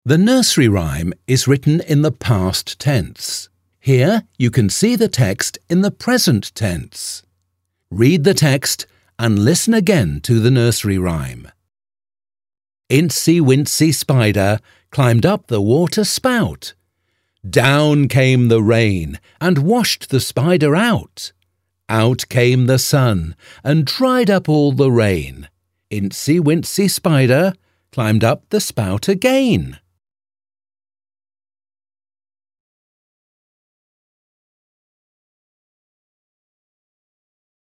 The nursery rhyme is written in the past tense. Here you can see the text in the present tense. Read the text and listen again to the nursery rhyme. Incy Wincy Spider climbed up the water spout. Down came the rain and washed the spider out. Out came the sun and dried up all the rain. Incy Wincy Spider climbed up the spout again.